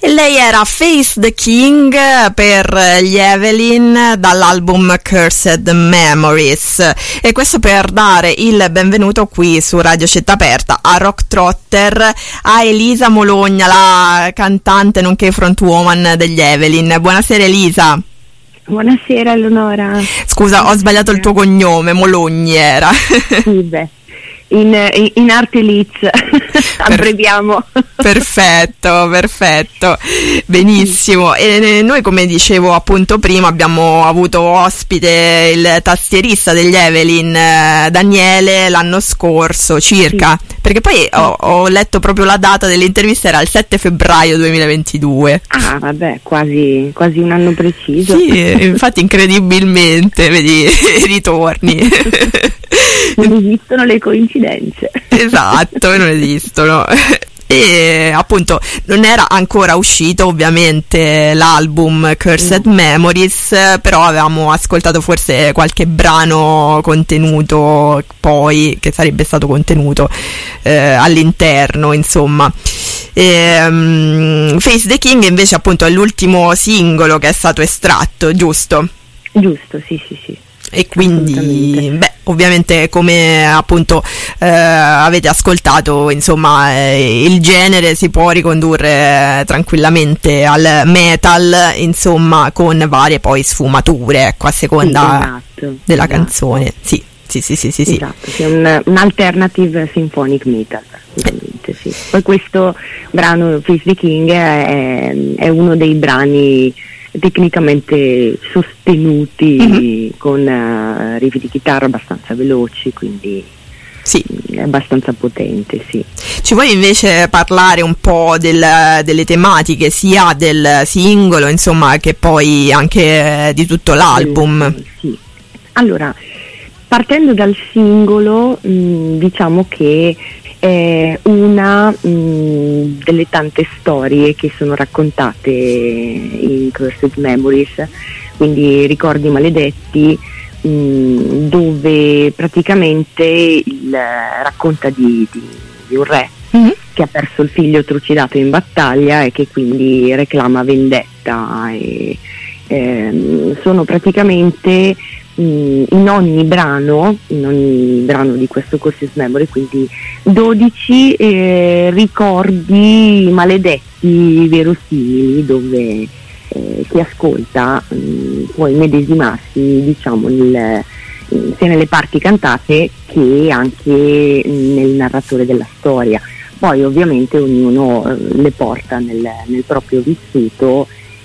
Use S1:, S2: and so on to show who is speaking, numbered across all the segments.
S1: Lei era Face the King per gli Evelyn dall'album Cursed Memories, e questo per dare il benvenuto qui su Radio Città Aperta a Rock Trotter a Elisa Mologna, la cantante nonché frontwoman degli Evelyn. Buonasera Elisa.
S2: Buonasera Eleonora.
S1: Scusa, ho sbagliato il tuo cognome, Mologni era.
S2: Sì, beh. In arte Liz abbreviamo.
S1: Perfetto, benissimo. E noi, come dicevo appunto prima, abbiamo avuto ospite il tastierista degli Evelyn, Daniele, l'anno scorso circa, sì. Perché poi ho letto proprio la data dell'intervista, era il 7 febbraio 2022.
S2: Ah vabbè, quasi un anno preciso.
S1: Sì, infatti incredibilmente, vedi, ritorni.
S2: Non esistono le coincidenze.
S1: Esatto, non esistono. E appunto non era ancora uscito ovviamente l'album Cursed Memories, però avevamo ascoltato forse qualche brano contenuto poi, che sarebbe stato contenuto all'interno, insomma. Face the King invece appunto è l'ultimo singolo che è stato estratto, giusto?
S2: Giusto, sì.
S1: E quindi, ovviamente come appunto avete ascoltato, insomma, il genere si può ricondurre tranquillamente al metal, insomma, con varie poi sfumature, ecco, a seconda della canzone. Sì.
S2: Esatto, sì, un alternative symphonic metal, assolutamente, sì. Poi questo brano, Face the King, è uno dei brani tecnicamente sostenuti, con riff di chitarra abbastanza veloci, quindi
S1: sì,
S2: è abbastanza potente, sì.
S1: Ci vuoi invece parlare un po' delle tematiche sia del singolo, insomma, che poi anche di tutto l'album?
S2: Sì, allora, partendo dal singolo, diciamo che è una delle tante storie che sono raccontate in Cursed Memories, quindi ricordi maledetti, dove praticamente racconta di un re che ha perso il figlio trucidato in battaglia e che quindi reclama vendetta, e sono praticamente in ogni brano di questo Cursed Memory, quindi 12 ricordi maledetti verosimili, dove chi ascolta può immedesimarsi, diciamo, sia nelle parti cantate che anche nel narratore della storia. Poi ovviamente ognuno le porta nel proprio vissuto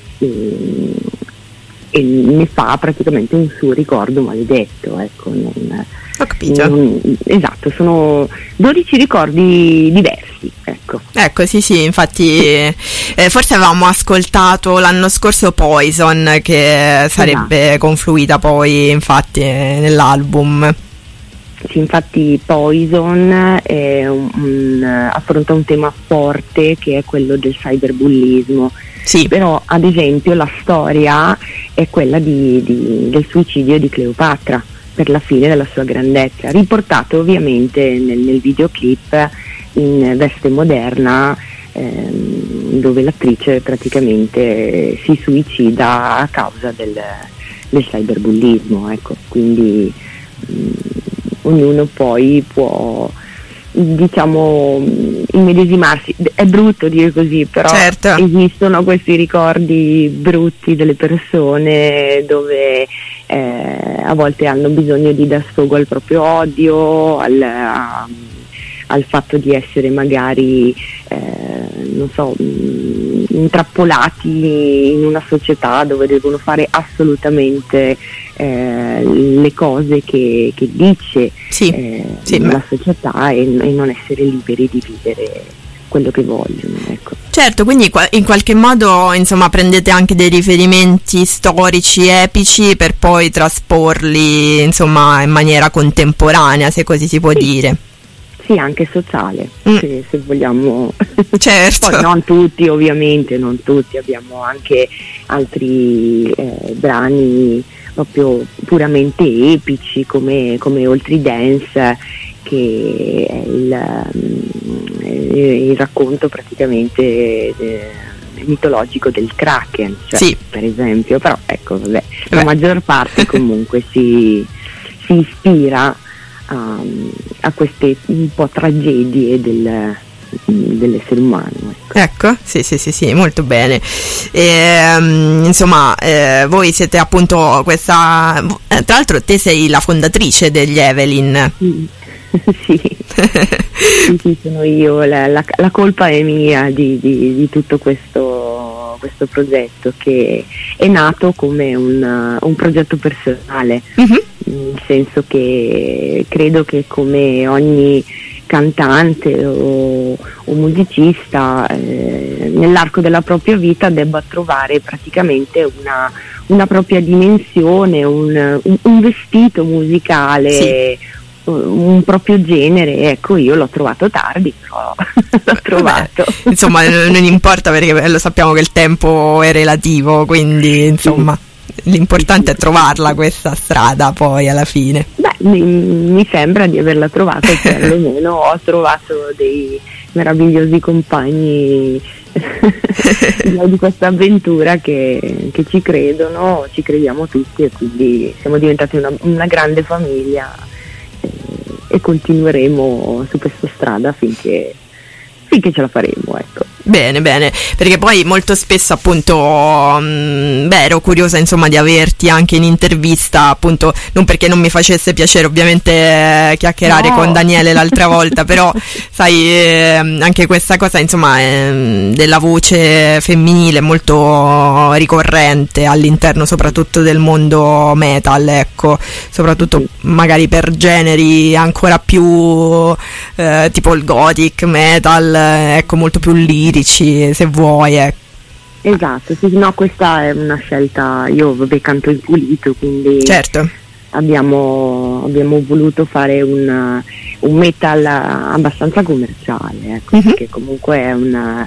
S2: e ne fa praticamente un suo ricordo maledetto, ecco.
S1: Ho capito.
S2: Esatto, sono 12 ricordi diversi, ecco.
S1: Ecco, sì, infatti forse avevamo ascoltato l'anno scorso Poison, che sarebbe confluita poi infatti nell'album.
S2: Sì, infatti Poison affronta un tema forte, che è quello del cyberbullismo.
S1: Sì.
S2: Però ad esempio la storia è quella del suicidio di Cleopatra per la fine della sua grandezza, riportato ovviamente nel videoclip in veste moderna, dove l'attrice praticamente si suicida a causa del cyberbullismo, ecco. Quindi ognuno poi può, diciamo, immedesimarsi. È brutto dire così, però
S1: certo,
S2: esistono questi ricordi brutti delle persone, dove a volte hanno bisogno di dar sfogo al proprio odio, al fatto di essere magari intrappolati in una società dove devono fare assolutamente le cose che dice la società, e non essere liberi di vivere quello che vogliono, ecco.
S1: Certo, quindi in qualche modo, insomma, prendete anche dei riferimenti storici epici per poi trasporli, insomma, in maniera contemporanea, se così si può dire.
S2: Sì, anche sociale, se vogliamo.
S1: Certo.
S2: Poi non tutti, ovviamente, non tutti, abbiamo anche altri brani proprio puramente epici, come Oltre Dance, che è il racconto praticamente mitologico del Kraken, cioè,
S1: sì,
S2: per esempio, però ecco, vabbè, la maggior parte comunque si ispira a queste un po' tragedie dell'essere umano.
S1: Ecco, sì, molto bene. Insomma, voi siete appunto questa. Tra l'altro, te sei la fondatrice degli Evelyn.
S2: Sì. Sì, sono io. La colpa è mia di tutto questo progetto, che è nato come un progetto personale, nel senso che credo che come ogni cantante o musicista nell'arco della propria vita debba trovare praticamente una propria dimensione, un vestito musicale, sì, un proprio genere. Ecco, io l'ho trovato tardi, però l'ho trovato.
S1: Vabbè, insomma, non importa, perché lo sappiamo che il tempo è relativo, quindi insomma, sì, l'importante è trovarla questa strada poi alla fine.
S2: Beh, mi sembra di averla trovata, perlomeno ho trovato dei meravigliosi compagni di questa avventura che ci credono, ci crediamo tutti, e quindi siamo diventati una grande famiglia, e continueremo su questa strada finché ce la faremo, ecco.
S1: Bene, perché poi molto spesso appunto ero curiosa insomma di averti anche in intervista, appunto non perché non mi facesse piacere ovviamente chiacchierare con Daniele l'altra volta, però sai, anche questa cosa insomma della voce femminile molto ricorrente all'interno soprattutto del mondo metal, ecco, soprattutto magari per generi ancora più tipo il gothic metal, ecco, molto più lirici, se vuoi,
S2: Esatto, sì, no, questa è una scelta. Io canto in pulito, quindi
S1: certo,
S2: abbiamo voluto fare un metal abbastanza commerciale, ecco, perché comunque è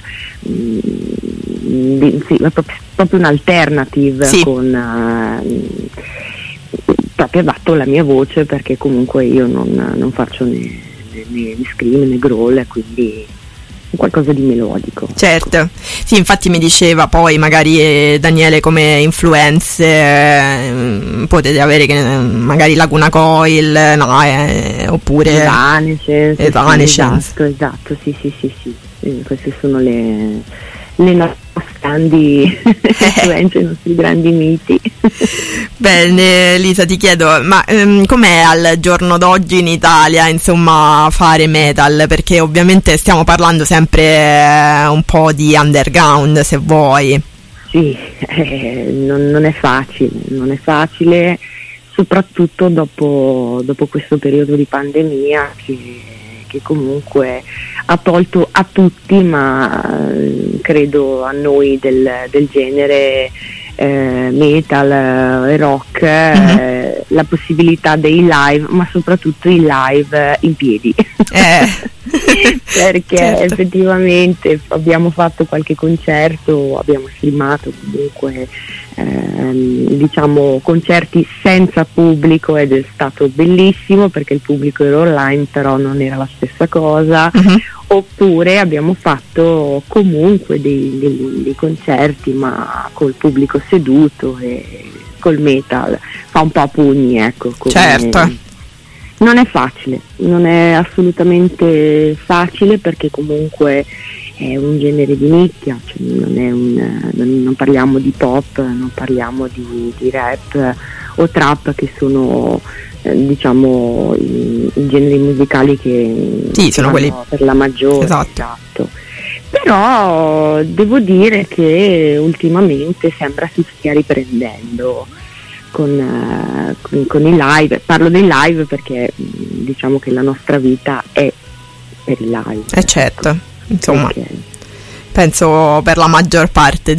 S2: è proprio un'alternative, sì, proprio adatto alla mia voce, perché comunque io non faccio né scream né growl, quindi qualcosa di melodico.
S1: Certo, sì, infatti mi diceva poi magari Daniele come influenze potete avere magari Laguna Coil, oppure
S2: Evanescence. Esatto, sì, queste sono le nostre grandi influenze, i nostri grandi miti.
S1: Bene, Lisa, ti chiedo, ma com'è al giorno d'oggi in Italia, insomma, fare metal? Perché ovviamente stiamo parlando sempre un po' di underground, se vuoi.
S2: Sì, non è facile, soprattutto dopo questo periodo di pandemia che comunque ha tolto a tutti, ma credo a noi del genere metal e rock, la possibilità dei live, ma soprattutto i live in piedi. Perché certo, effettivamente abbiamo fatto qualche concerto, abbiamo filmato comunque diciamo concerti senza pubblico, ed è stato bellissimo perché il pubblico era online, però non era la stessa cosa. Oppure abbiamo fatto comunque dei concerti ma col pubblico seduto e col metal, fa un po' a pugni, ecco.
S1: Certo.
S2: Non è facile, non è assolutamente facile, perché comunque è un genere di nicchia, cioè non parliamo di pop, non parliamo di rap o trap, che sono diciamo i generi musicali che
S1: sono quelli
S2: per la maggiore. Esatto. Però devo dire che ultimamente sembra si stia riprendendo con i live. Parlo dei live perché diciamo che la nostra vita è per i live.
S1: Certo, insomma, penso per la maggior parte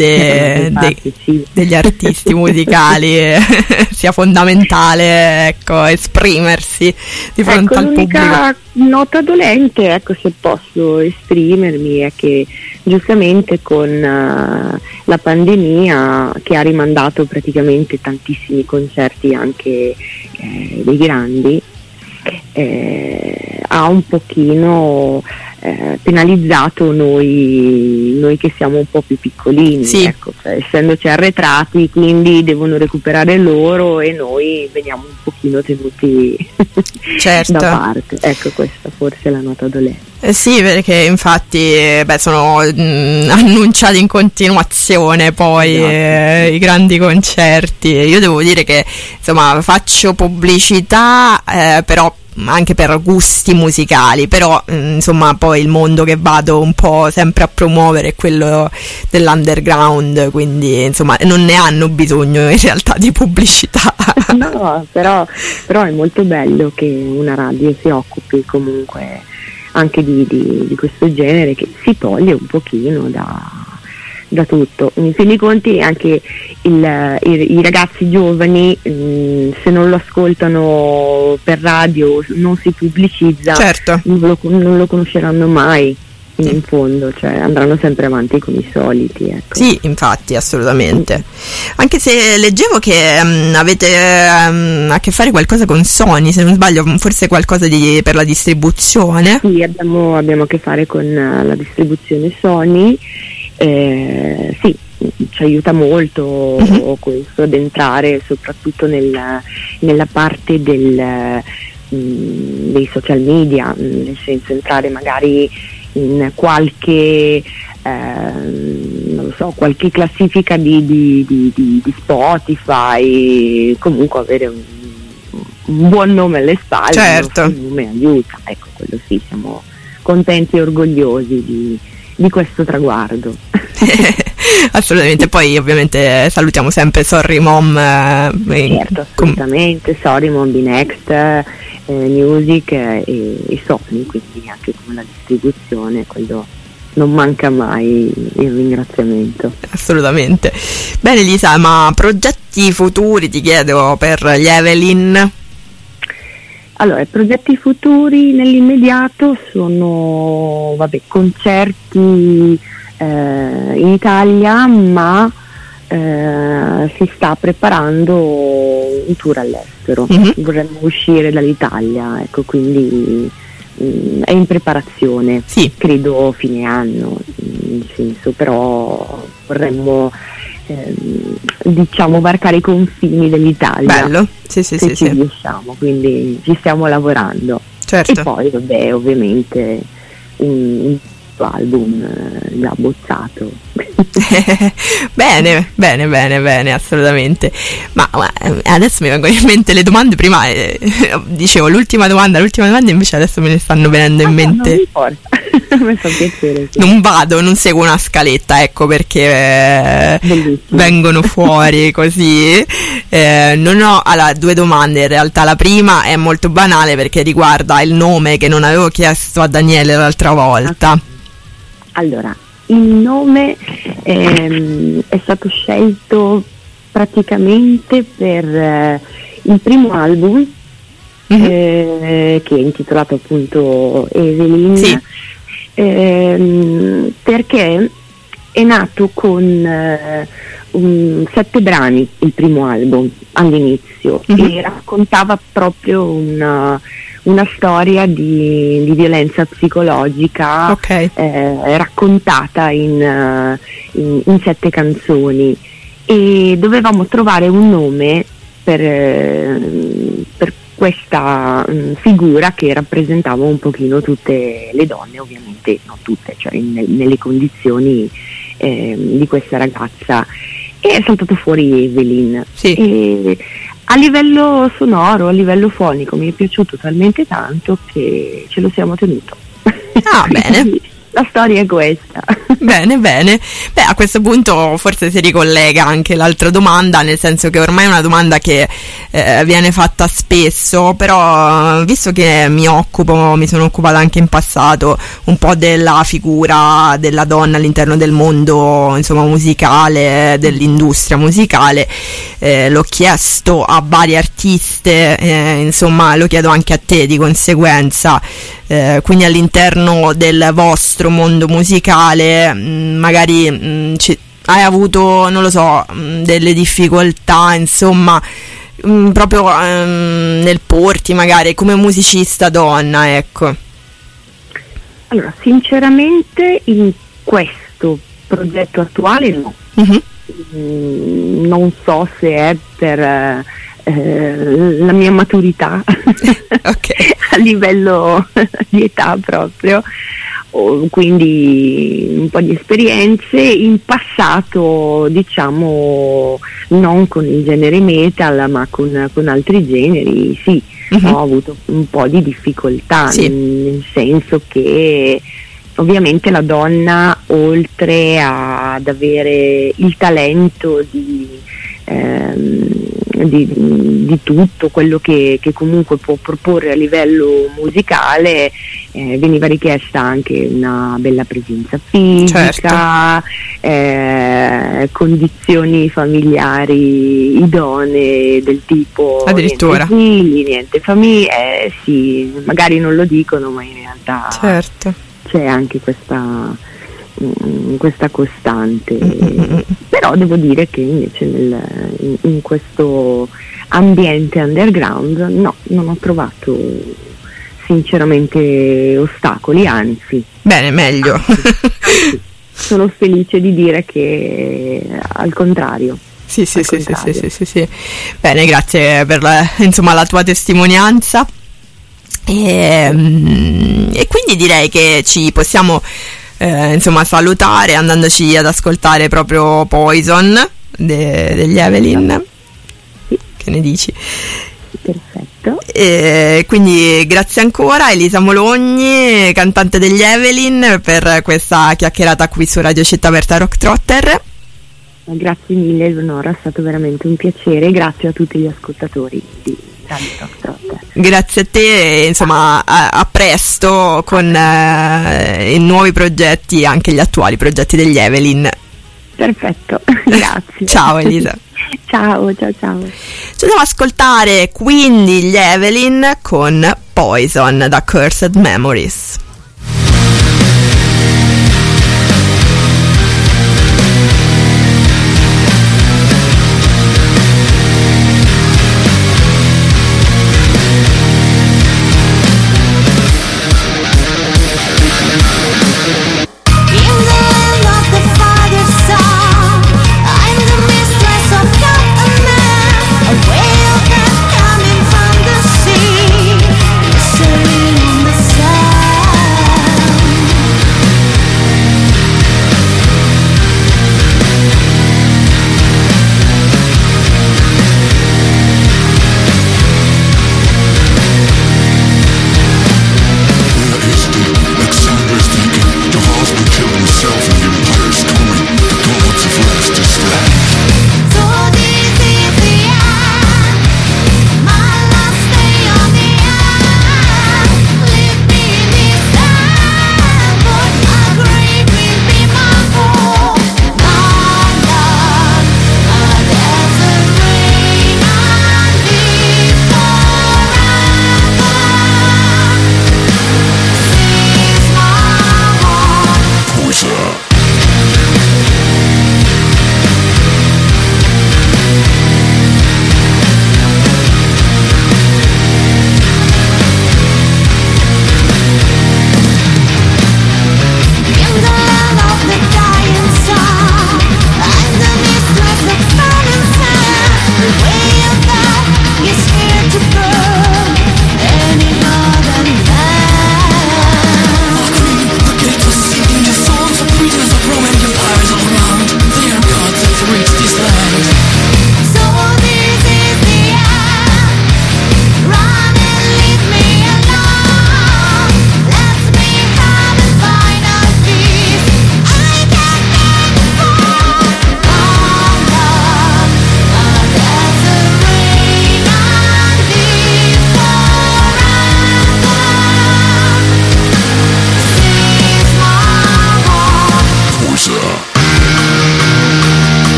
S1: degli artisti musicali sia fondamentale, ecco, esprimersi di fronte al pubblico.
S2: L'unica nota dolente, ecco, se posso esprimermi, è che giustamente con la pandemia, che ha rimandato praticamente tantissimi concerti anche dei grandi, ha un pochino penalizzato noi che siamo un po' più piccolini,
S1: sì.
S2: ecco, cioè, essendoci arretrati, quindi devono recuperare loro e noi veniamo un pochino tenuti
S1: certo.
S2: da parte. Ecco, questa forse è la nota dolente.
S1: Sì, perché infatti sono annunciati in continuazione poi i grandi concerti. Io devo dire che insomma faccio pubblicità, però anche per gusti musicali, però insomma poi il mondo che vado un po' sempre a promuovere è quello dell'underground, quindi insomma non ne hanno bisogno in realtà di pubblicità.
S2: No, però è molto bello che una radio si occupi comunque anche di questo genere, che si toglie un pochino da tutto. In fin dei conti anche i ragazzi giovani, se non lo ascoltano per radio, non si pubblicizza,
S1: certo.
S2: non lo conosceranno mai. In fondo, cioè andranno sempre avanti con i soliti, ecco.
S1: Sì, infatti, assolutamente. Anche se leggevo che avete a che fare qualcosa con Sony, se non sbaglio, forse qualcosa per la distribuzione.
S2: Sì, abbiamo a che fare con la distribuzione Sony. Sì, ci aiuta molto questo ad entrare soprattutto nella parte dei social media, nel senso entrare magari in qualche non lo so, qualche classifica di Spotify, comunque avere un buon nome alle spalle.
S1: Certo.
S2: Il nome aiuta, ecco, quello sì, siamo contenti e orgogliosi di questo traguardo.
S1: Assolutamente. Poi ovviamente salutiamo sempre Sorry Mom,
S2: certo, assolutamente, Sorry Mom, B-Next, Music e Sony, quindi anche come la distribuzione, quello non manca mai il ringraziamento.
S1: Assolutamente. Bene Lisa, ma progetti futuri ti chiedo per gli Evelyn?
S2: Allora, i progetti futuri nell'immediato sono concerti in Italia, ma si sta preparando un tour all'estero. Vorremmo uscire dall'Italia, ecco, quindi è in preparazione,
S1: sì.
S2: Credo fine anno, nel senso, però vorremmo varcare i confini dell'Italia.
S1: Bello, sì.
S2: Riusciamo, quindi ci stiamo lavorando.
S1: Certo.
S2: E poi ovviamente un album già bozzato.
S1: Bene, assolutamente. Ma adesso mi vengono in mente le domande. Prima dicevo l'ultima domanda, invece adesso me ne stanno venendo in mente.
S2: Non mi importa. Mi fa piacere, sì.
S1: Non seguo una scaletta, ecco perché vengono fuori così. Non ho due domande in realtà. La prima è molto banale perché riguarda il nome che non avevo chiesto a Daniele l'altra volta.
S2: Allora, il nome è stato scelto praticamente per il primo album, che è intitolato appunto Evelyn,
S1: sì.
S2: Perché è nato con 7 brani il primo album all'inizio, e raccontava proprio una storia di violenza psicologica, raccontata in 7 canzoni, e dovevamo trovare un nome per questa figura che rappresentava un pochino tutte le donne, ovviamente non tutte, cioè nelle condizioni di questa ragazza, e è saltato fuori Evelyn.
S1: Sì.
S2: E a livello sonoro, a livello fonico mi è piaciuto talmente tanto che ce lo siamo tenuto.
S1: Ah, bene.
S2: La storia è questa.
S1: Bene. Beh, a questo punto forse si ricollega anche l'altra domanda, nel senso che ormai è una domanda che viene fatta spesso, però visto che mi sono occupata anche in passato un po' della figura della donna all'interno del mondo, insomma, musicale, dell'industria musicale, l'ho chiesto a varie artiste, insomma lo chiedo anche a te di conseguenza. Quindi all'interno del vostro mondo musicale magari hai avuto, non lo so, delle difficoltà, insomma, proprio nel porti magari come musicista donna, ecco.
S2: Allora, sinceramente in questo progetto attuale no. Non so se è per la mia maturità
S1: okay.
S2: a livello di età proprio, quindi un po' di esperienze in passato, diciamo non con il genere metal ma con altri generi, sì. Ho avuto un po' di difficoltà,
S1: sì.
S2: nel senso che ovviamente la donna, oltre ad avere il talento di tutto quello che comunque può proporre a livello musicale, veniva richiesta anche una bella presenza fisica, certo. Condizioni familiari idonee del tipo
S1: addirittura
S2: niente figli, niente famiglie, sì, magari non lo dicono ma in realtà
S1: certo.
S2: C'è anche questa costante, però devo dire che invece in questo ambiente underground no, non ho trovato sinceramente ostacoli, anzi
S1: bene, meglio.
S2: Anzi, sono felice di dire che al contrario.
S1: Sì. Bene, grazie per la tua testimonianza. E quindi direi che ci possiamo salutare andandoci ad ascoltare proprio Poison degli Evelyn.
S2: Sì.
S1: Che ne dici?
S2: Perfetto.
S1: Quindi grazie ancora Elisa Mologni, cantante degli Evelyn, per questa chiacchierata qui su Radio Città Aperta Rock Trotter.
S2: Grazie mille Eleonora, è stato veramente un piacere, grazie a tutti gli ascoltatori di Radio Rock Trotter.
S1: Grazie a te, insomma a presto con i nuovi progetti, anche gli attuali progetti degli Evelyn.
S2: Perfetto, grazie.
S1: Ciao Elisa.
S2: Ciao. Ci
S1: andiamo ad ascoltare quindi gli Evelyn con Poison da Cursed Memories.